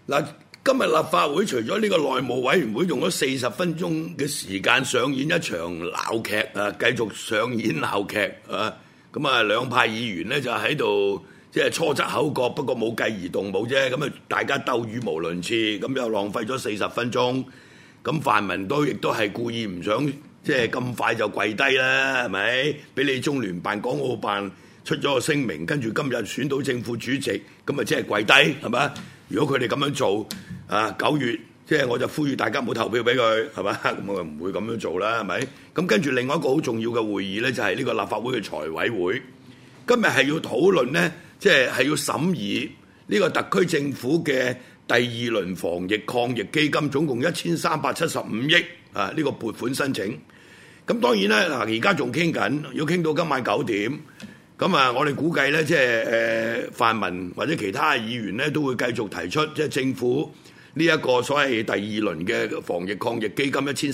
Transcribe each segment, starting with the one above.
嗱，今日立法會除咗呢個內務委員會用咗40分鐘嘅時間上演一場鬧劇啊，繼續上演鬧劇啊，咁啊兩派議員呢就喺度即係初則口角，不過冇繼而動武啫，咁啊大家鬥語無倫次，咁又浪費咗40分鐘，咁泛民亦都係故意唔想即係咁快就跪低啦，係咪？俾你中聯辦、港澳辦出咗個聲明，跟住今日選到正副主席，咁啊即係跪低，係咪？如果佢哋咁樣做，啊9月即係我就呼籲大家唔好投票俾佢，係嘛？咁我唔會咁樣做啦，係咪？咁跟住另外一個好重要嘅會議呢，就係呢個立法會嘅財委會，今日係要討論呢，即係要審議呢個特區政府嘅第2輪防疫抗疫基金，總共1375億啊呢個撥款申請。咁當然咧，嗱而家仲傾緊，要傾到今晚9點。咁啊，我哋估計咧，即係泛民或者其他議員咧，都會繼續提出，即係政府呢一個所謂第2輪嘅防疫抗疫基金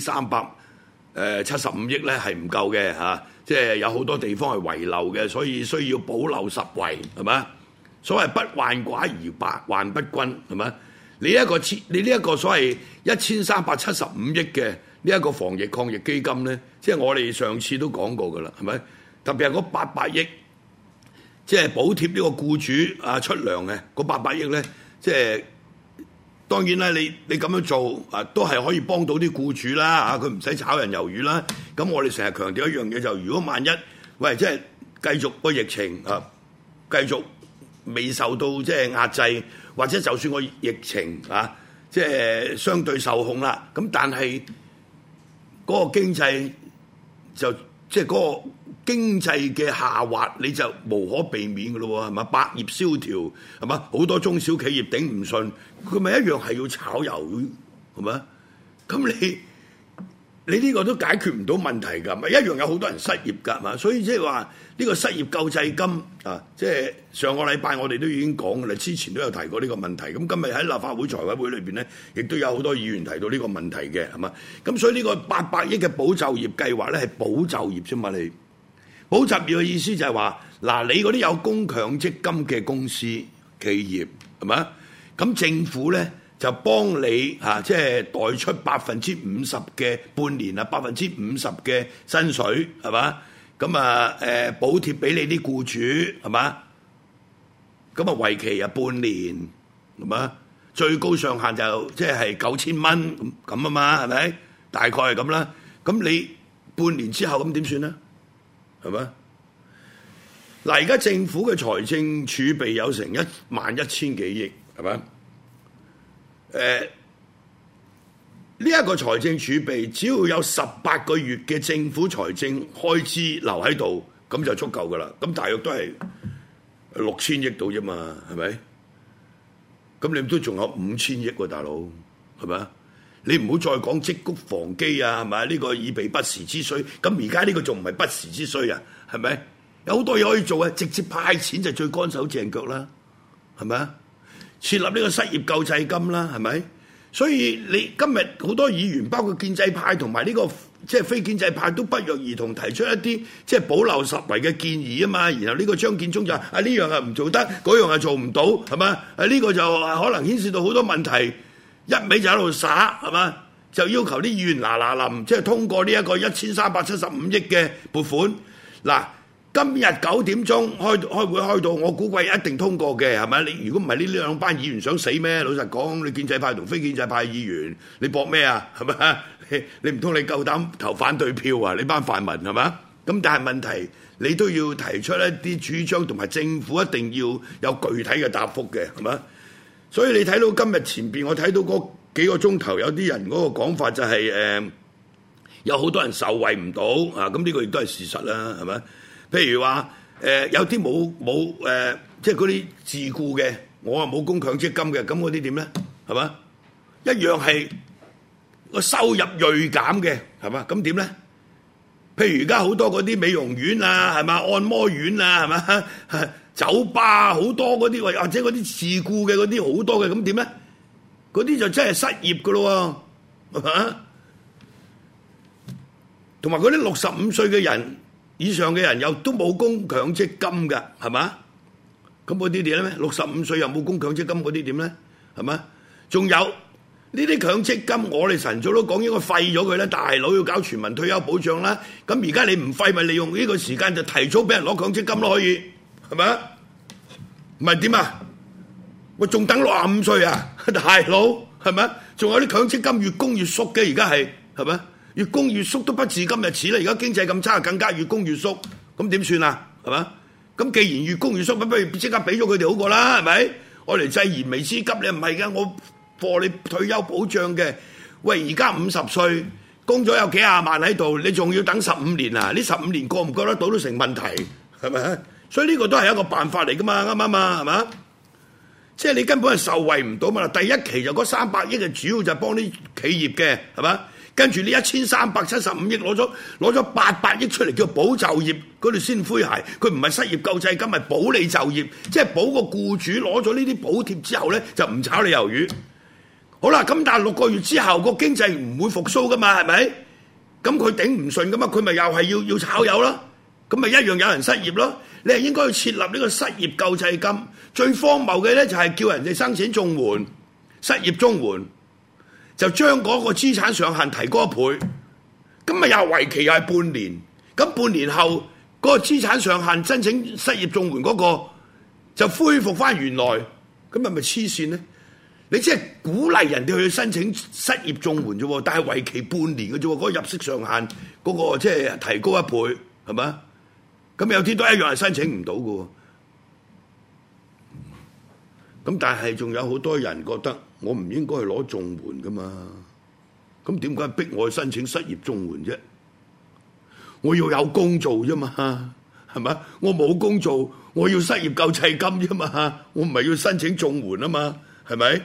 1375億咧係唔夠嘅嚇，即係有好多地方係遺漏嘅，所以需要補漏拾遺，係嘛？所謂不患寡而患不均，係嘛？你呢一個所謂1375億嘅呢一個防疫抗疫基金咧，即係我哋上次都講過㗎啦，係咪？特別係嗰800億。即係補貼呢個僱主啊出糧嘅嗰800億咧，即係當然啦，你咁樣做啊，都係可以幫到啲僱主啦嚇，佢唔使炒人魷魚啦。咁我哋成日強調一樣嘢，就如果萬一喂即係繼續個疫情啊，繼續未受到即係壓制，或者就算個疫情啊即係相對受控啦，咁但係嗰個經濟就即係嗰個經濟嘅下滑，你就無可避免嘅咯喎，係嘛？百業蕭條，係嘛？好多中小企業頂唔順，佢咪一樣係要炒魷，係嘛？咁你呢個都解決唔到問題㗎，咪一樣有好多人失業㗎嘛？所以即係話呢個失業救濟金啊，即係上個禮拜我哋都已經講㗎啦，之前都有提過呢個問題。咁今日喺立法會財委會裏邊咧，亦都有好多議員提到呢個問題嘅，係嘛？咁所以呢個800億嘅保就業計劃咧係保就業啫嘛，你保就業嘅意思就係話，嗱你嗰啲有供強積金嘅公司企業係嘛？咁政府咧就幫你嚇，即係代出50%嘅半年啊，50%嘅薪水係嘛？咁啊補貼俾你啲僱主係嘛？咁啊為期啊半年係嘛？最高上限就即係9000蚊咁啊嘛，係咪？大概係咁啦。咁你半年之後咁點算咧？係嘛？嗱，而家政府嘅財政儲備有成11000幾億，係嘛？呢一個財政儲備，只要有18個月嘅政府財政開支留喺度，咁就足夠噶啦。咁大約都係6000億度啫嘛，係咪？咁你都仲有5000億喎，大佬，係咪？你唔好再講積谷防饑啊，係咪？呢個以備不時之需。咁而家呢個仲唔係不時之需啊？係咪？有好多嘢可以做啊！直接派錢就最乾手淨腳啦，係咪啊？設立呢個失業救濟金啦，係咪？所以你今日好多議員，包括建制派同埋呢個即係非建制派，都不約而同提出一啲即係補漏拾遺嘅建議啊嘛。然後呢個張建宗就話啊，呢樣係唔做得，嗰樣係做唔到，係嘛？呢個就可能牽涉到好多問題。一味就喺度耍，係嘛？就要求啲議員嗱臨，即係通過呢一個1375億嘅撥款。嗱，今日9點鐘開會開到，我估計一定通過嘅，係咪？你如果唔係呢兩班議員想死咩？老實講，你建制派同非建制派議員，你搏咩啊？係咪？你唔通你夠膽投反對票啊？你班泛民係嘛？咁但係問題，你都要提出一啲主張，同埋政府一定要有具體嘅答覆嘅，係嘛？所以你睇到今日前邊，我睇到嗰幾個鐘頭，有啲人嗰個講法就係有好多人受惠唔到啊！咁呢個亦都係事實啦，係咪？譬如話有啲冇即係嗰啲自僱嘅，我話冇供強積金嘅，咁嗰啲點咧？係嘛？一樣係個收入鋭減嘅，係嘛？咁點咧？譬如而家好多嗰啲美容院啊，係嘛？按摩院啊，係嘛？酒吧好多嗰啲，或者嗰啲自僱嘅嗰啲好多嘅，咁點咧？嗰啲就真係失業噶咯喎，係嘛？同埋嗰啲65歲嘅人以上嘅人又都冇供強積金㗎，係嘛？咁嗰啲點咧？65歲又冇供強積金嗰啲點咧？係嘛？ 仲有呢啲強積金，我哋晨早都講應該廢咗佢啦，大佬要搞全民退休保障啦。咁而家你唔廢，咪利用呢個時間就提早俾人攞強積金咯，可以係咪啊？唔係點啊？我仲等65歲啊，大佬係咪啊？仲有啲強積金越供越縮嘅，而家係咪啊？越供越縮都不自今日始啦！而家經濟咁差，更加越供越縮，咁點算啊？係嘛？咁既然越供越縮，咁不如即刻俾咗佢哋好過啦，係咪？我嚟濟燃眉之急，你唔係嘅，我貨你退休保障嘅。喂，而家50歲，供咗有幾廿萬喺度，你仲要等15年啊？呢15年過唔過得到都成問題，係咪？所以呢個都係一個辦法嚟噶嘛，啱唔啱啊？係嘛？即係你根本係受惠唔到嘛。第一期就嗰300億嘅主要就係幫啲企業嘅，係嘛？跟住呢1375億攞咗800億出嚟叫保就業嗰條先灰鞋，佢唔係失業救濟金，係保你就業，即係保個僱主攞咗呢啲補貼之後咧就唔炒你魷魚。好啦，咁但係6個月之後個經濟唔會復甦噶嘛，係咪？咁佢頂唔順噶嘛，佢咪又係要炒魷咯？咁咪一樣有人失業咯？你係應該要設立呢個失業救濟金。最荒謬嘅咧就係叫人哋申請綜援、失業綜援。就將嗰個資產上限提高1倍，咁咪又為期又係半年，咁半年後嗰個資產上限申請失業綜援嗰個就恢復翻原來，咁係咪黐線呢？你即係鼓勵人哋去申請失業綜援啫，但係為期半年嘅啫，嗰個入息上限嗰個即係提高1倍，係咪？咁有啲都一樣係申請唔到嘅，咁但係仲有好多人覺得。我唔應該去攞綜援噶嘛，咁點解逼我去申請失業綜援啫？我要有工做啫嘛，係咪？我冇工做，我要失業救濟金啫嘛，我唔係要申請綜援啊嘛，係咪？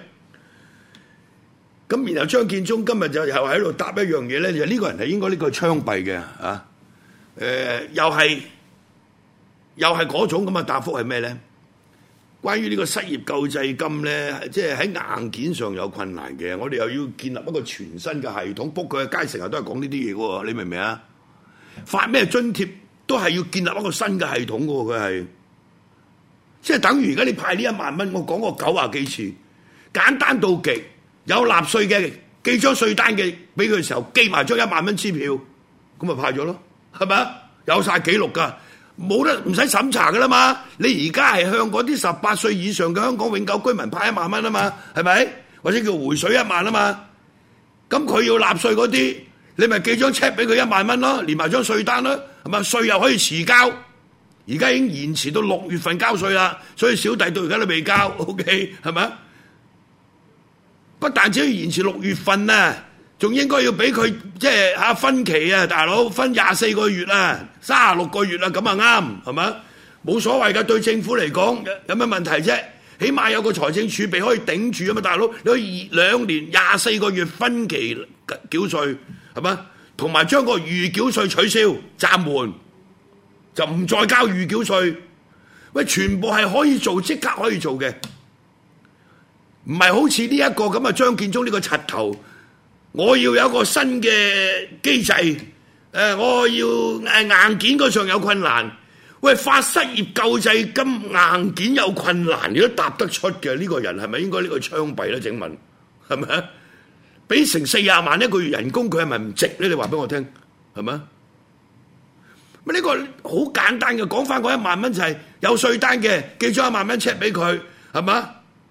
咁然後張建宗今日就又喺度答一樣嘢咧，就呢個人係應該呢個槍斃嘅啊，又係嗰種咁嘅答覆係咩咧？關於呢個失業救濟金咧，即係喺硬件上有困難嘅，我哋又要建立一個全新嘅系統。不過佢嘅街成日都係講呢啲嘢喎，你明唔明啊？發咩津貼都係要建立一個新嘅系統嘅喎，佢係即係等於而家你派呢1萬蚊，我講過90幾次，簡單到極，有納稅嘅寄張稅單嘅俾佢嘅時候，寄埋張1萬蚊支票，咁咪派咗咯，係咪啊？有晒記錄㗎。冇得唔使審查噶啦嘛！你而家係向嗰啲18歲以上嘅香港永久居民派1萬蚊啊嘛，係咪？或者叫回水1萬啊嘛？咁佢要納稅嗰啲，你咪寄張 check 俾佢1萬蚊咯，連埋張稅單咯，係咪？稅又可以遲交，而家已經延遲到6月份交稅啦，所以小弟到而家都未交 ，OK 係咪？不但只要延遲6月份啊！仲應該要俾佢即係分期啊，大佬分24個月啊，36個月啊，咁啊啱係嘛？冇所謂㗎，對政府嚟講有咩問題啫？起碼有個財政儲備可以頂住啊嘛，大佬你可以2年24個月分期繳稅係嘛？同埋將個預繳稅取消暫緩，就唔再交預繳稅。喂，全部係可以做，即刻可以做嘅，唔係好似呢一個咁啊張建宗呢個柒頭。我要有一個新嘅機制，我要硬件嗰上有困難。喂，發失業救濟金硬件有困難，你都答得出嘅呢個人係咪應該呢個槍斃咧？請問係咪啊？俾成40萬一個月人工，佢係咪唔值咧？你話俾我聽係咪啊？咁呢個好簡單嘅，講翻嗰1萬蚊就係有稅單嘅，寄咗1萬蚊 check 俾佢係嘛？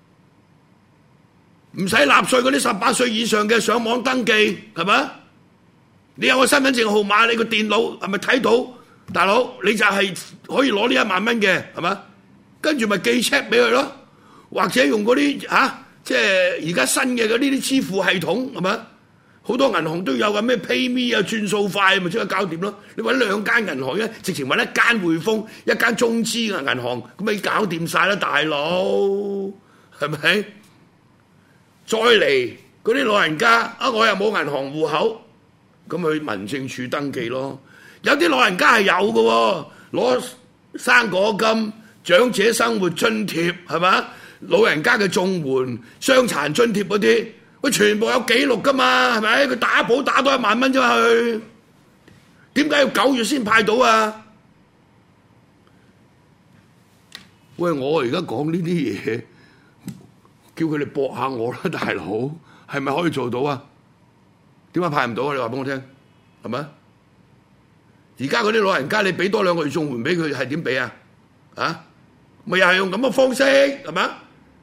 唔使納稅嗰啲18歲以上嘅上網登記係咪？你有個身份證號碼，你個電腦係咪睇到？大佬你就係可以攞呢1萬蚊嘅係咪？跟住咪寄 check 俾佢咯，或者用嗰啲即係而家新嘅嗰啲支付系統係咪？好多銀行都有嘅咩 PayMe 啊，轉數快咪即刻搞掂咯。你揾2間銀行咧，直情揾1間匯豐，1間中資嘅銀行，咁咪搞掂晒啦，大佬係咪？再嚟嗰啲老人家我又冇銀行戶口，咁去民政處登記咯。有啲老人家係有嘅，攞生果金、長者生活津貼係嘛？老人家嘅綜援、傷殘津貼嗰啲，喂，全部有記錄噶嘛？係咪？佢打保打多1萬蚊啫嘛？佢點解要9月先派到啊？喂，我而家講呢啲嘢。 叫佢哋搏下我啦，大佬，係咪可以做到啊？點解派唔到啊？你話俾我聽，係咪？而家嗰啲老人家，你俾多2個月綜援俾佢，係點俾啊？啊，咪又係用咁嘅方式，係咪？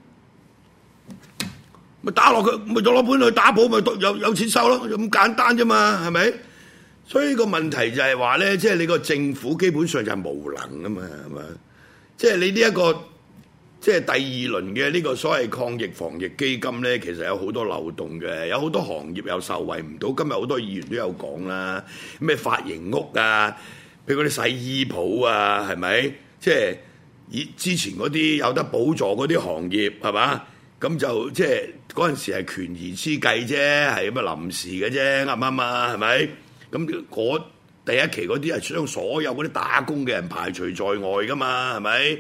咪打落佢，咪攞本去打簿，咪有錢收咯，咁簡單啫嘛，係咪？所以個問題就係話咧，即係你個政府基本上就係無能啊嘛，係咪？即係你呢一個即係第二輪嘅呢個所謂抗疫防疫基金咧，其實有好多漏洞嘅，有好多行業又受惠唔到。今日好多議員都有講啦，咩髮型屋啊，譬如嗰啲洗衣鋪啊，係咪？即係之前嗰啲有得補助嗰啲行業係嘛？咁就即係嗰陣時係權宜之計啫，係咁啊臨時嘅啫，啱唔啱啊？係咪？咁第一期嗰啲係將所有嗰啲打工嘅人排除在外噶嘛，係咪？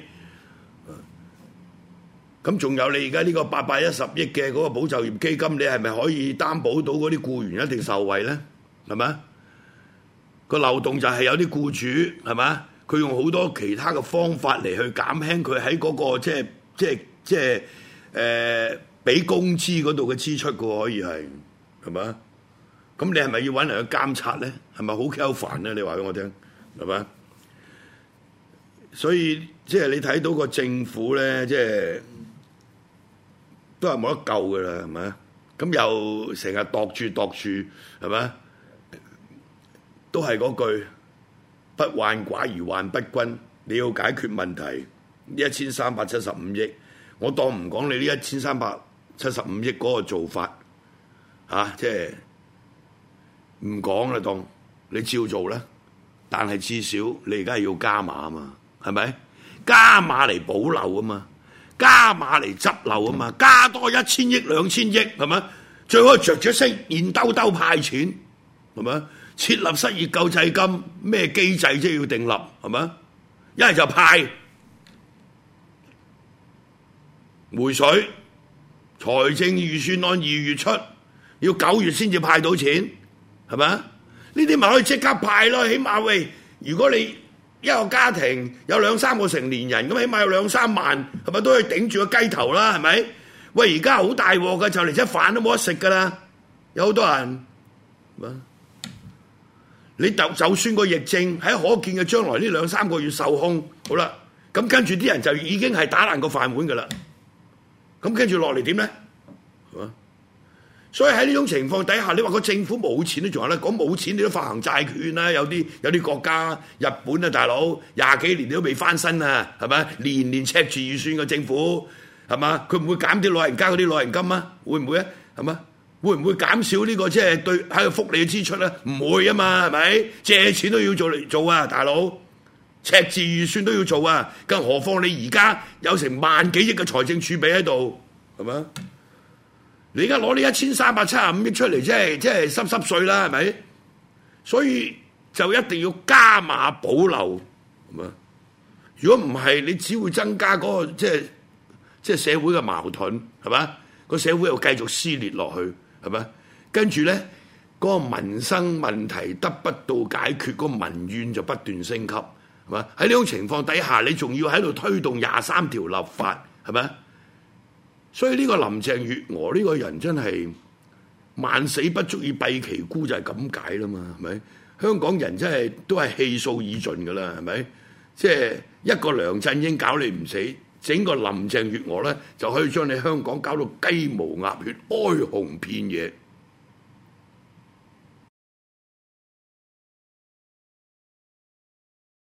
咁仲有你而家呢個810億嘅嗰個保就業基金，你係咪可以擔保到嗰啲僱員一定受惠咧？係咪？個漏洞就係有啲僱主係咪？佢用好多其他嘅方法嚟去減輕佢喺嗰個即係俾工資嗰度嘅支出嘅，可以係咪？咁你係咪要揾人去監察咧？係咪好鳩煩咧？你話俾我聽係咪？所以即係你睇到個政府咧，即係都係冇得救㗎啦，係咪？咁又成日度住係咪？都係嗰句不患寡而患不均。你要解決問題，呢1375億，我當唔講你呢1375億嗰個做法即係唔講啦，當你照做啦。但係至少你而家係要加碼啊嘛，係咪？加碼嚟補漏啊嘛，加碼嚟執漏啊嘛，加多1000億2000億係咪？最好着聲現兜兜派錢係咪？設立失業救濟金咩機制啫？要訂立係咪？一係就派回水，財政預算案2月出，要9月先至派到錢。係咪？呢啲咪可以即刻派咯，起碼喂，如果你一個家庭有2-3個成年人，咁起碼有2-3萬，係咪都可以頂住個雞頭啦？係咪？喂，而家好大鑊㗎，就連隻飯都冇得食㗎啦，有好多人。你就算個疫症喺可見嘅將來呢2-3個月受控，好啦，咁跟住啲人就已經係打爛個飯碗㗎啦。咁跟住落嚟點咧？係嘛？所以喺呢種情況底下，你話個政府冇錢都仲有得講，冇錢你都發行債券啦。有啲國家，日本啊大佬20幾年都未翻身啊，係咪？年年赤字預算嘅政府係嘛？佢唔會減啲老人家嗰啲老人金啊？會唔會啊？係嘛？會唔會減少呢個即係對喺個福利嘅支出咧？唔會啊嘛，係咪？借錢都要做啊，大佬赤字預算都要做啊，更何況你而家有成1萬幾億嘅財政儲備喺度，係咪？你而家攞呢1375億出嚟，即係濕碎啦，係咪？所以就一定要加碼保留，係咪？如果唔係，你只會增加嗰個即係社會嘅矛盾，係咪？個社會又繼續撕裂落去，係咪？跟住咧，嗰個民生問題得不到解決，嗰個民怨就不斷升級，係咪？喺呢種情況底下，你仲要喺度推動23條立法，係咪？所以呢個林鄭月娥呢個人真係萬死不足以蔽其辜，就係咁解啦嘛，係咪？香港人真係都係氣數已盡㗎啦，係咪？即係一個梁振英搞你唔死，整個林鄭月娥咧就可以將你香港搞到雞毛鴨血、哀鴻遍野。